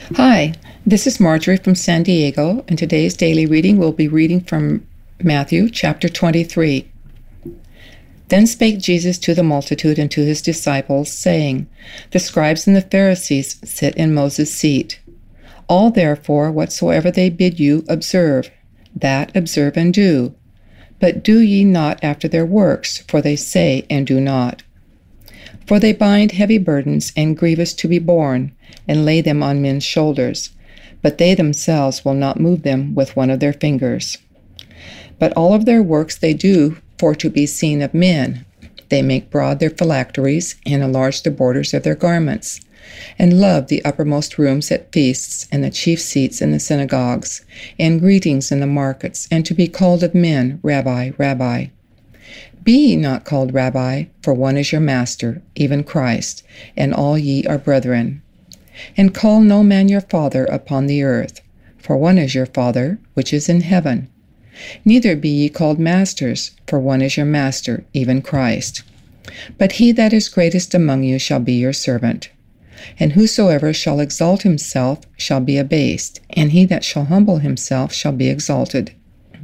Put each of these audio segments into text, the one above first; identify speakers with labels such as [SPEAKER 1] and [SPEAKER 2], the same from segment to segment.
[SPEAKER 1] Hi, this is Marjorie from San Diego, and today's daily reading will be reading from Matthew chapter 23. Then spake Jesus to the multitude and to his disciples, saying, The scribes and the Pharisees sit in Moses' seat. All therefore whatsoever they bid you, observe, that observe and do. But do ye not after their works, for they say and do not. For they bind heavy burdens and grievous to be borne, and lay them on men's shoulders, but they themselves will not move them with one of their fingers. But all of their works they do for to be seen of men. They make broad their phylacteries, and enlarge the borders of their garments, and love the uppermost rooms at feasts, and the chief seats in the synagogues, and greetings in the markets, and to be called of men, Rabbi, Rabbi. Be ye not called Rabbi, for one is your master, even Christ, and all ye are brethren. And call no man your father upon the earth, for one is your Father, which is in heaven. Neither be ye called masters, for one is your master, even Christ. But he that is greatest among you shall be your servant. And whosoever shall exalt himself shall be abased, and he that shall humble himself shall be exalted.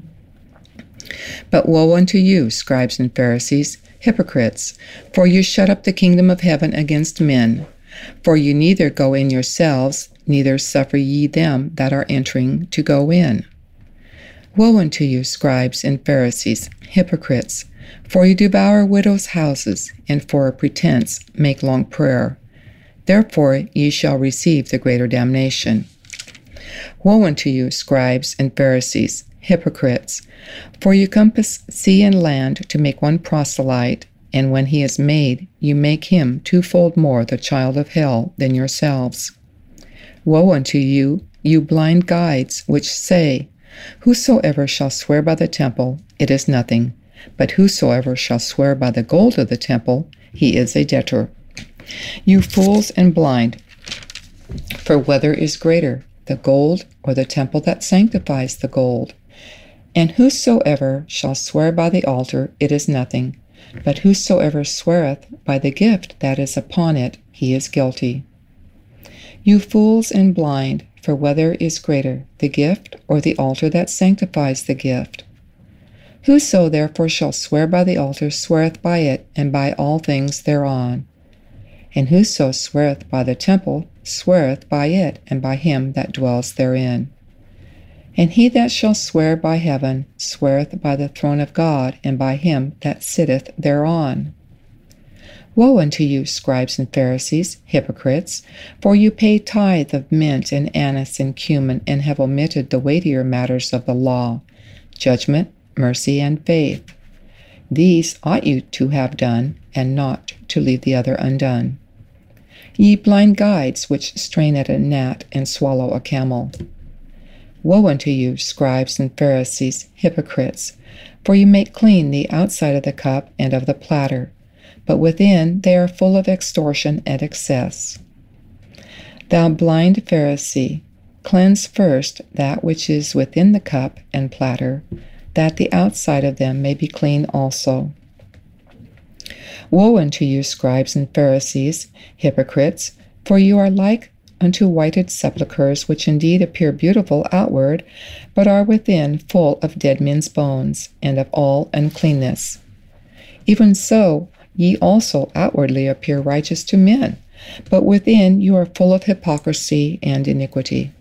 [SPEAKER 1] But woe unto you, scribes and Pharisees, hypocrites, for you shut up the kingdom of heaven against men. For you neither go in yourselves, neither suffer ye them that are entering to go in. Woe unto you, scribes and Pharisees, hypocrites, for you devour widows' houses, and for a pretense make long prayer. Therefore ye shall receive the greater damnation. Woe unto you, scribes and Pharisees, hypocrites, for you compass sea and land to make one proselyte, and when he is made, you make him twofold more the child of hell than yourselves. Woe unto you, you blind guides, which say, Whosoever shall swear by the temple, it is nothing, but whosoever shall swear by the gold of the temple, he is a debtor. You fools and blind, for whether is greater, the gold or the temple that sanctifies the gold? And whosoever shall swear by the altar, it is nothing, but whosoever sweareth by the gift that is upon it, he is guilty. You fools and blind, for whether is greater, the gift or the altar that sanctifies the gift? Whoso therefore shall swear by the altar sweareth by it, and by all things thereon. And whoso sweareth by the temple sweareth by it, and by him that dwells therein. And he that shall swear by heaven sweareth by the throne of God, and by him that sitteth thereon. Woe unto you, scribes and Pharisees, hypocrites, for you pay tithe of mint and anise and cumin, and have omitted the weightier matters of the law, judgment, mercy, and faith. These ought you to have done, and not to leave the other undone. Ye blind guides, which strain at a gnat and swallow a camel. Woe unto you, scribes and Pharisees, hypocrites, for you make clean the outside of the cup and of the platter, but within they are full of extortion and excess. Thou blind Pharisee, cleanse first that which is within the cup and platter, that the outside of them may be clean also. Woe unto you, scribes and Pharisees, hypocrites, for you are like unto whited sepulchres, which indeed appear beautiful outward, but are within full of dead men's bones, and of all uncleanness. Even so, ye also outwardly appear righteous to men, but within you are full of hypocrisy and iniquity.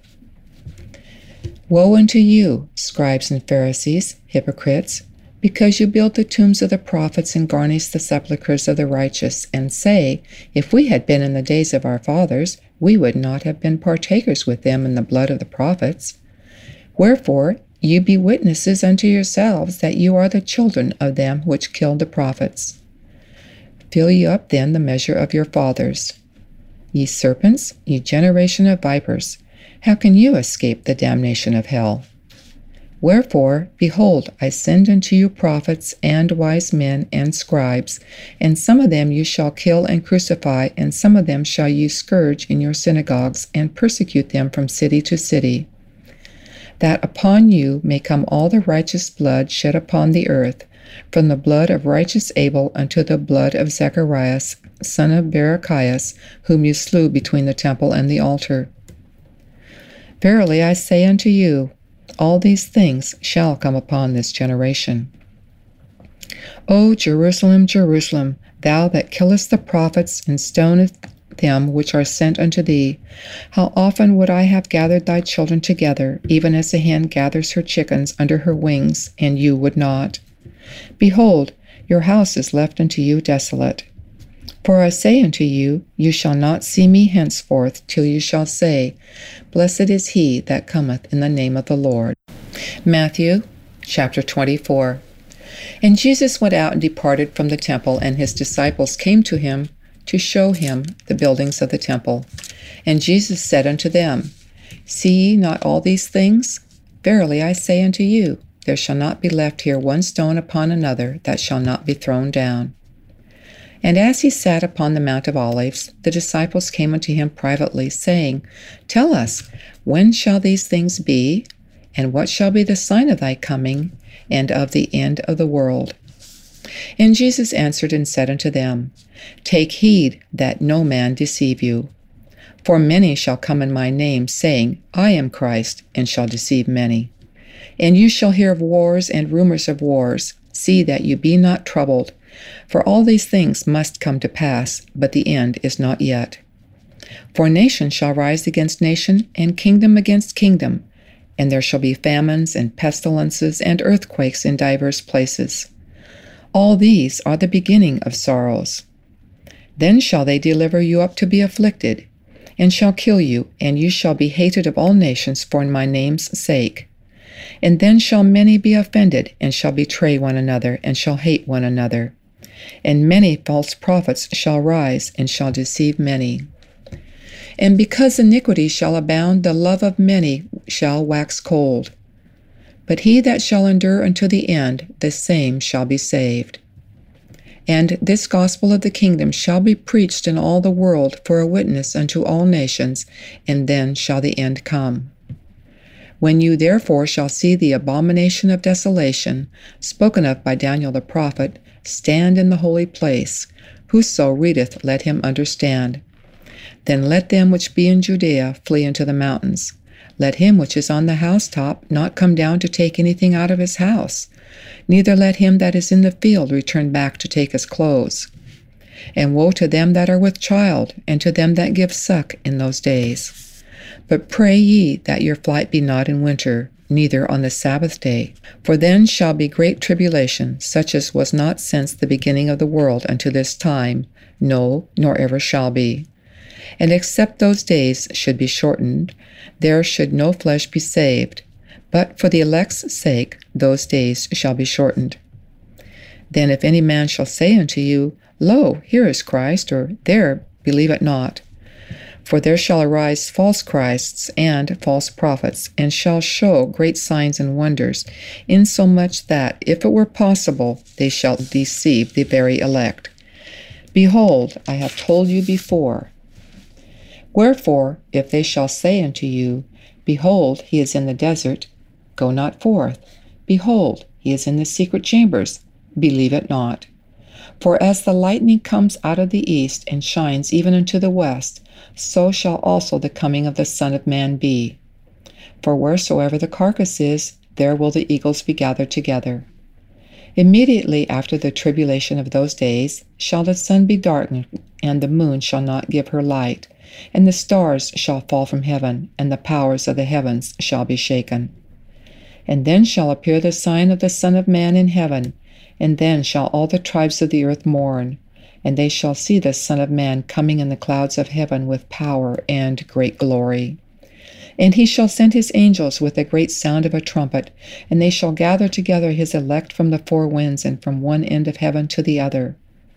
[SPEAKER 1] Woe unto you, scribes and Pharisees, hypocrites, because you build the tombs of the prophets and garnish the sepulchres of the righteous, and say, If we had been in the days of our fathers, we would not have been partakers with them in the blood of the prophets. Wherefore you be witnesses unto yourselves that you are the children of them which killed the prophets. Fill ye up then the measure of your fathers. Ye serpents, ye generation of vipers, how can you escape the damnation of hell? Wherefore, behold, I send unto you prophets and wise men and scribes, and some of them you shall kill and crucify, and some of them shall you scourge in your synagogues, and persecute them from city to city, that upon you may come all the righteous blood shed upon the earth, from the blood of righteous Abel unto the blood of Zacharias, son of Barachias, whom you slew between the temple and the altar. Verily I say unto you, all these things shall come upon this generation. O Jerusalem, Jerusalem, thou that killest the prophets and stonest them which are sent unto thee, how often would I have gathered thy children together, even as a hen gathers her chickens under her wings, and you would not. Behold, your house is left unto you desolate. For I say unto you, you shall not see me henceforth, till you shall say, Blessed is he that cometh in the name of the Lord. Matthew chapter 24. And Jesus went out and departed from the temple, and his disciples came to him to show him the buildings of the temple. And Jesus said unto them, See ye not all these things? Verily I say unto you, there shall not be left here one stone upon another that shall not be thrown down. And as he sat upon the Mount of Olives, the disciples came unto him privately, saying, Tell us, when shall these things be? And what shall be the sign of thy coming, and of the end of the world? And Jesus answered and said unto them, Take heed that no man deceive you. For many shall come in my name, saying, I am Christ, and shall deceive many. And you shall hear of wars and rumors of wars. See that you be not troubled. For all these things must come to pass, but the end is not yet. For nation shall rise against nation, and kingdom against kingdom. And there shall be famines and pestilences and earthquakes in divers places. All these are the beginning of sorrows. Then shall they deliver you up to be afflicted, and shall kill you, and you shall be hated of all nations for my name's sake. And then shall many be offended, and shall betray one another, and shall hate one another. And many false prophets shall rise, and shall deceive many. And because iniquity shall abound, the love of many shall wax cold. But he that shall endure unto the end, the same shall be saved. And this gospel of the kingdom shall be preached in all the world for a witness unto all nations, and then shall the end come. When you therefore shall see the abomination of desolation, spoken of by Daniel the prophet, stand in the holy place, whoso readeth, let him understand. Then let them which be in Judea flee into the mountains. Let him which is on the housetop not come down to take anything out of his house, neither let him that is in the field return back to take his clothes. And woe to them that are with child, and to them that give suck in those days. But pray ye that your flight be not in winter, neither on the Sabbath day. For then shall be great tribulation, such as was not since the beginning of the world unto this time, no, nor ever shall be. And except those days should be shortened, there should no flesh be saved. But for the elect's sake, those days shall be shortened. Then if any man shall say unto you, Lo, here is Christ, or there, believe it not. For there shall arise false Christs and false prophets, and shall show great signs and wonders, insomuch that, if it were possible, they shall deceive the very elect. Behold, I have told you before. Wherefore, if they shall say unto you, Behold, he is in the desert, go not forth. Behold, he is in the secret chambers, believe it not. For as the lightning comes out of the east, and shines even unto the west, so shall also the coming of the Son of Man be. For wheresoever the carcass is, there will the eagles be gathered together. Immediately after the tribulation of those days shall the sun be darkened, and the moon shall not give her light, and the stars shall fall from heaven, and the powers of the heavens shall be shaken. And then shall appear the sign of the Son of Man in heaven, and then shall all the tribes of the earth mourn, and they shall see the Son of Man coming in the clouds of heaven with power and great glory. And he shall send his angels with a great sound of a trumpet, and they shall gather together his elect from the four winds, and from one end of heaven to the other.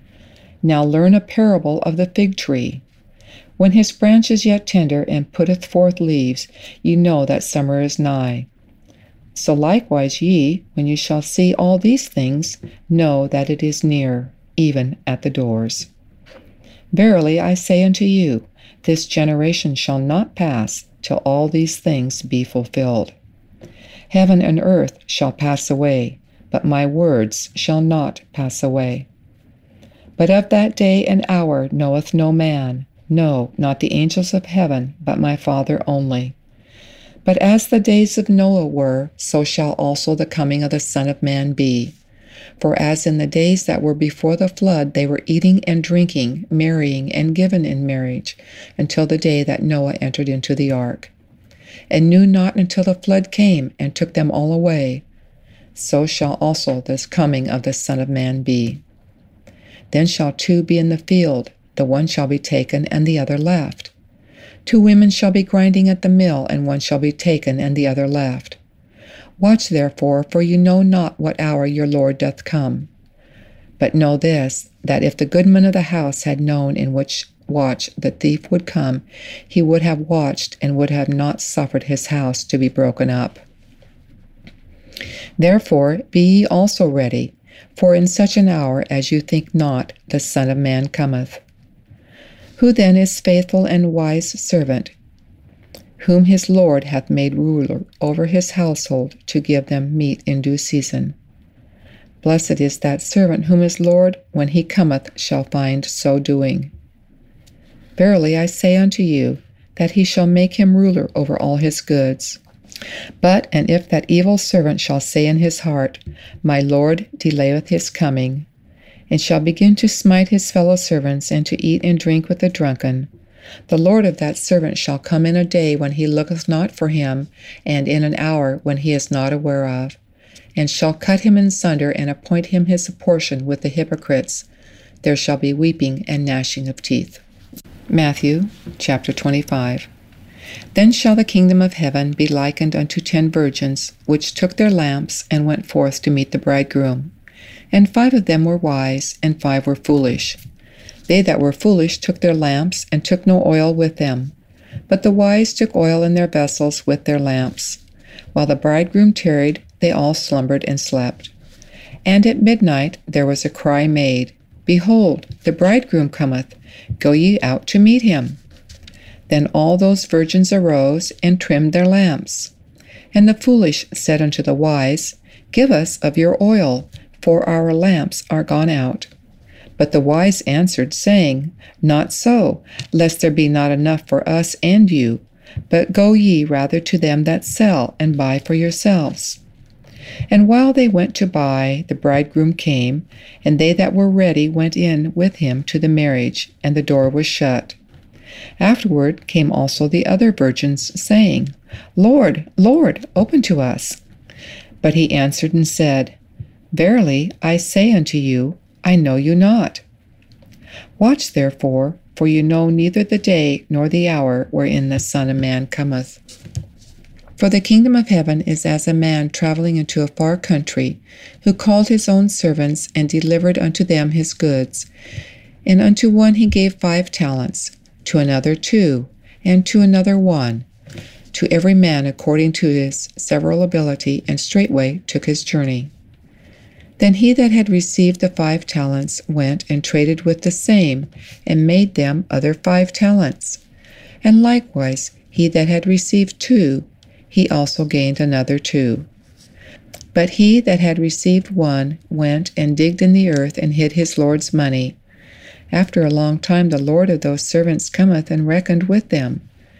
[SPEAKER 1] Now learn a parable of the fig tree. When his branch is yet tender, and putteth forth leaves, ye know that summer is nigh. So likewise ye, when you shall see all these things, know that it is near, even at the doors. Verily I say unto you, this generation shall not pass till all these things be fulfilled. Heaven and earth shall pass away, but my words shall not pass away. But of that day and hour knoweth no man, no, not the angels of heaven, but my Father only. But as the days of Noah were, so shall also the coming of the Son of Man be. For as in the days that were before the flood, they were eating and drinking, marrying and given in marriage, until the day that Noah entered into the ark, and knew not until the flood came and took them all away, so shall also this coming of the Son of Man be. Then shall two be in the field, the one shall be taken and the other left. Two women shall be grinding at the mill, and one shall be taken and the other left. Watch therefore, for you know not what hour your Lord doth come. But know this, that if the goodman of the house had known in which watch the thief would come, he would have watched and would have not suffered his house to be broken up. Therefore be ye also ready, for in such an hour as you think not, the Son of Man cometh. Who then is faithful and wise servant, whom his Lord hath made ruler over his household to give them meat in due season? Blessed is that servant whom his Lord, when he cometh, shall find so doing. Verily I say unto you, that he shall make him ruler over all his goods. And if that evil servant shall say in his heart, My Lord delayeth his coming, and shall begin to smite his fellow servants, and to eat and drink with the drunken, the Lord of that servant shall come in a day when he looketh not for him, and in an hour when he is not aware of, and shall cut him in sunder, and appoint him his portion with the hypocrites. There shall be weeping and gnashing of teeth. Matthew chapter 25. Then shall the kingdom of heaven be likened unto 10 virgins, which took their lamps, and went forth to meet the bridegroom. And 5 of them were wise, and 5 were foolish. They that were foolish took their lamps, and took no oil with them. But the wise took oil in their vessels with their lamps. While the bridegroom tarried, they all slumbered and slept. And at midnight there was a cry made, Behold, the bridegroom cometh, go ye out to meet him. Then all those virgins arose, and trimmed their lamps. And the foolish said unto the wise, Give us of your oil, for our lamps are gone out. But the wise answered, saying, Not so, lest there be not enough for us and you, but go ye rather to them that sell, and buy for yourselves. And while they went to buy, the bridegroom came, and they that were ready went in with him to the marriage, and the door was shut. Afterward came also the other virgins, saying, Lord, Lord, open to us. But he answered and said, Verily I say unto you, I know you not. Watch therefore, for you know neither the day nor the hour wherein the Son of Man cometh. For the kingdom of heaven is as a man traveling into a far country, who called his own servants, and delivered unto them his goods. And unto one he gave 5 talents, to another 2, and to another 1, to every man according to his several ability, and straightway took his journey. Then he that had received the 5 talents went and traded with the same, and made them other 5 talents. And likewise he that had received 2, he also gained another 2. But he that had received 1 went and digged in the earth, and hid his Lord's money. After a long time the Lord of those servants cometh and reckoned with them.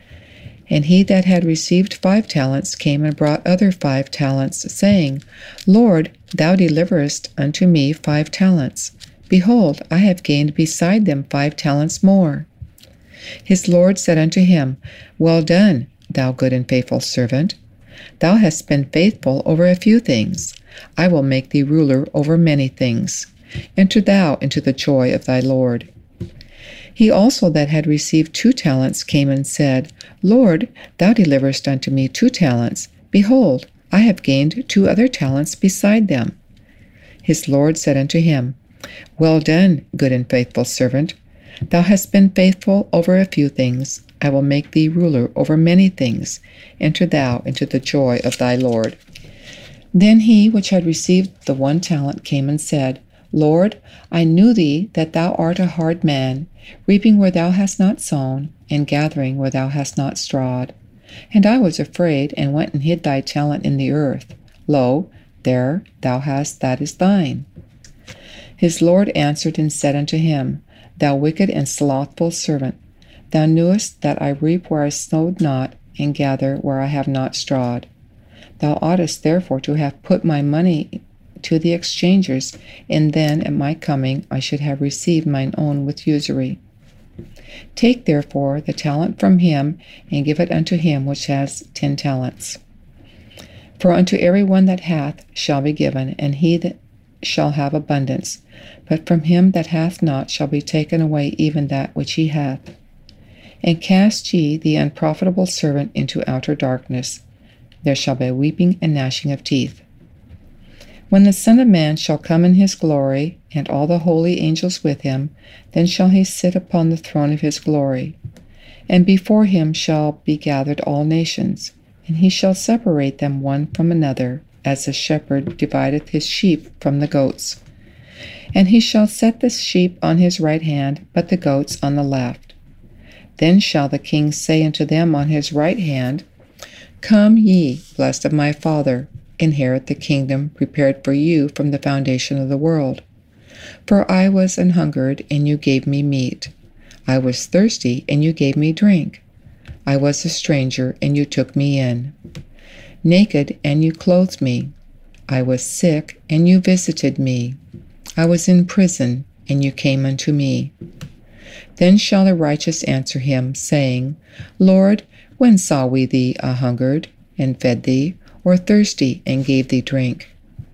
[SPEAKER 1] And he that had received 5 talents came and brought other 5 talents, saying, Lord, thou deliverest unto me 5 talents. Behold, I have gained beside them 5 talents more. His Lord said unto him, Well done, thou good and faithful servant. Thou hast been faithful over a few things. I will make thee ruler over many things. Enter thou into the joy of thy Lord. He also that had received 2 talents came and said, Lord, thou deliverest unto me 2 talents. Behold, I have gained 2 other talents beside them. His Lord said unto him, Well done, good and faithful servant. Thou hast been faithful over a few things. I will make thee ruler over many things. Enter thou into the joy of thy Lord. Then he which had received the 1 talent came and said, Lord, I knew thee that thou art a hard man, reaping where thou hast not sown, and gathering where thou hast not strawed. And I was afraid, and went and hid thy talent in the earth. Lo, there thou hast that is thine. His Lord answered and said unto him, Thou wicked and slothful servant, thou knewest that I reap where I sowed not, and gather where I have not strawed. Thou oughtest therefore to have put my money to the exchangers, and then at my coming I should have received mine own with usury. Take therefore the talent from him, and give it unto him which has 10 talents. For unto every one that hath shall be given, and he that shall have abundance. But from him that hath not shall be taken away even that which he hath. And cast ye the unprofitable servant into outer darkness. There shall be weeping and gnashing of teeth. When the Son of Man shall come in his glory, and all the holy angels with him, then shall he sit upon the throne of his glory. And before him shall be gathered all nations, and he shall separate them one from another, as the shepherd divideth his sheep from the goats. And he shall set the sheep on his right hand, but the goats on the left. Then shall the king say unto them on his right hand, Come ye, blessed of my Father, inherit the kingdom prepared for you from the foundation of the world. For I was an hungered, and you gave me meat. I was thirsty, and you gave me drink. I was a stranger, and you took me in. Naked, and you clothed me. I was sick, and you visited me. I was in prison, and you came unto me. Then shall the righteous answer him, saying, Lord, when saw we thee a hungered, and fed thee, or thirsty, and gave thee drink?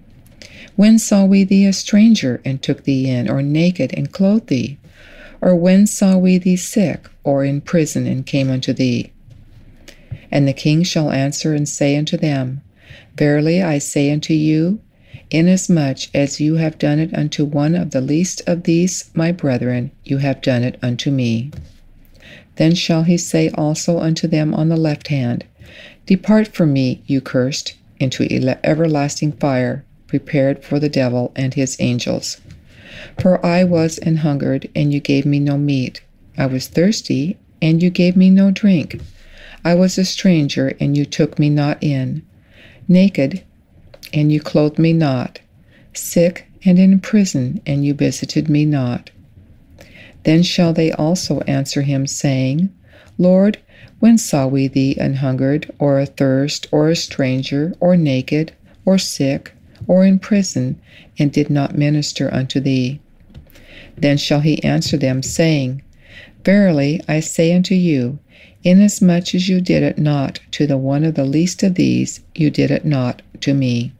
[SPEAKER 1] When saw we thee a stranger, and took thee in, or naked, and clothed thee? Or when saw we thee sick, or in prison, and came unto thee? And the king shall answer and say unto them, Verily I say unto you, inasmuch as you have done it unto one of the least of these my brethren, you have done it unto me. Then shall he say also unto them on the left hand, Depart from me, you cursed, into everlasting fire, prepared for the devil and his angels. For I was an hungered, and you gave me no meat. I was thirsty, and you gave me no drink. I was a stranger, and you took me not in. Naked, and you clothed me not. Sick, and in prison, and you visited me not. Then shall they also answer him, saying, Lord, when saw we thee an hungered, or athirst, or a stranger, or naked, or sick, or in prison, and did not minister unto thee? Then shall he answer them, saying, Verily I say unto you, inasmuch as you did it not to the one of the least of these, you did it not to me.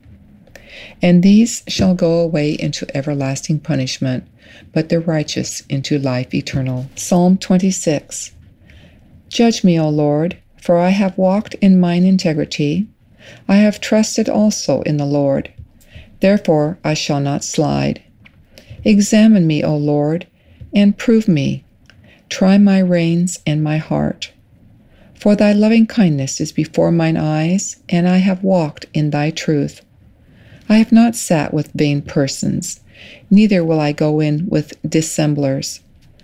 [SPEAKER 1] And these shall go away into everlasting punishment, but the righteous into life eternal. Psalm 26. Judge me, O Lord, for I have walked in mine integrity. I have trusted also in the Lord. Therefore I shall not slide. Examine me, O Lord, and prove me. Try my reins and my heart. For thy loving kindness is before mine eyes, and I have walked in thy truth. I have not sat with vain persons, neither will I go in with dissemblers.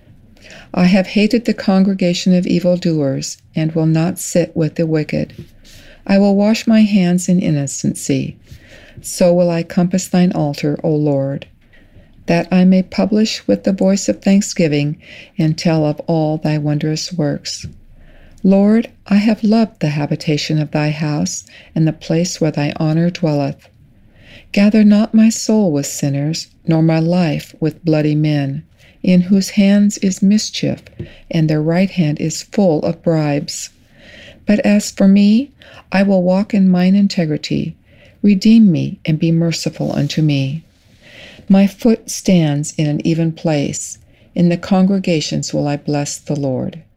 [SPEAKER 1] I have hated the congregation of evildoers, and will not sit with the wicked. I will wash my hands in innocency. So will I compass thine altar, O Lord, that I may publish with the voice of thanksgiving, and tell of all thy wondrous works. Lord, I have loved the habitation of thy house, and the place where thy honor dwelleth. Gather not my soul with sinners, nor my life with bloody men, in whose hands is mischief, and their right hand is full of bribes. But as for me, I will walk in mine integrity. Redeem me, and be merciful unto me. My foot stands in an even place. In the congregations will I bless the Lord.